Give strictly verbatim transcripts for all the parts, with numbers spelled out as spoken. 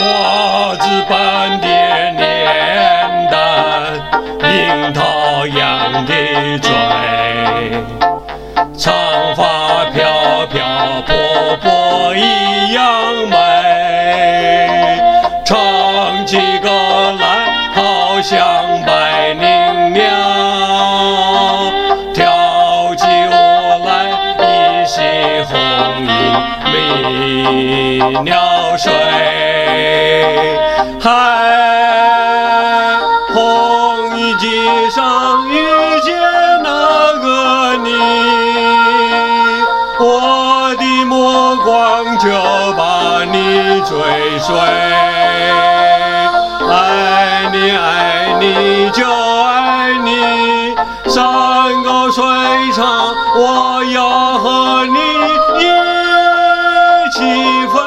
我只般的脸蛋，樱桃样的嘴，长发飘飘，婆婆一样美，唱起歌来好像百灵鸟，跳起舞来一袭红衣迷鸟睡。嗨，红衣街上遇见那个你，我的目光就把你追随，爱你爱你就爱你，山高水长，我要和你一起飞。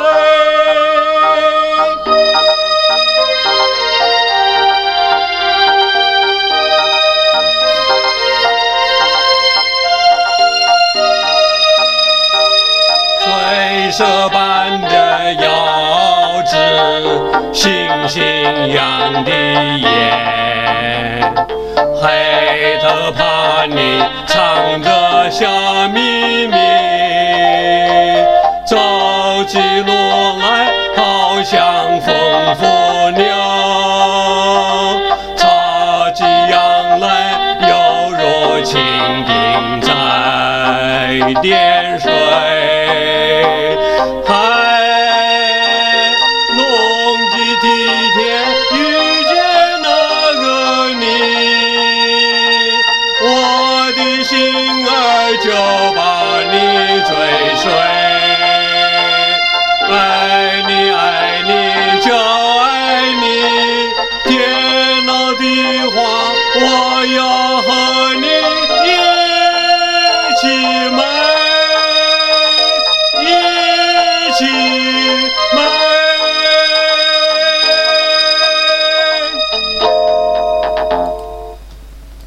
水蛇般的腰肢，星星样的眼，黑头怕你藏着小秘密，走起路来好像风扶牛，插起秧来犹如蜻蜓在点水。嗨，弄几体贴遇见那个你，我的心儿就把你追随，爱你爱你就爱你，天老的话我要和你一起美，一起